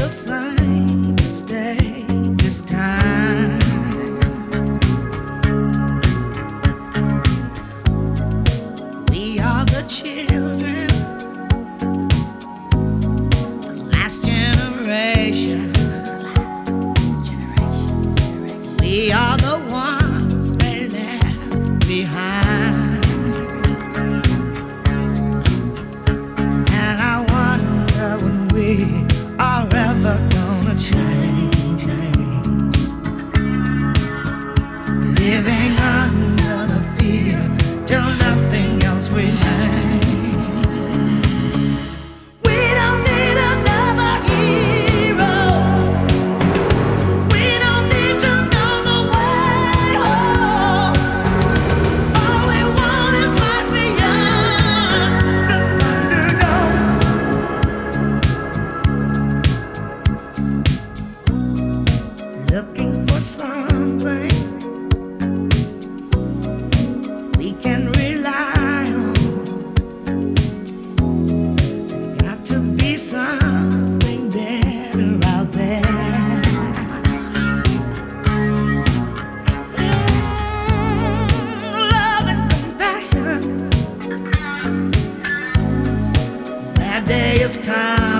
the same mistake this time. We are the children, the last generation. We are the ones they left behind. And I wonder when we are ever gonna change. Living under the fear till nothing else remains. We don't need another hero. We don't need to know the way home. All we want is life beyond the Thunderdome. Looking for something we can rely on. There's got to be something better out there. Love and compassion. That day is coming.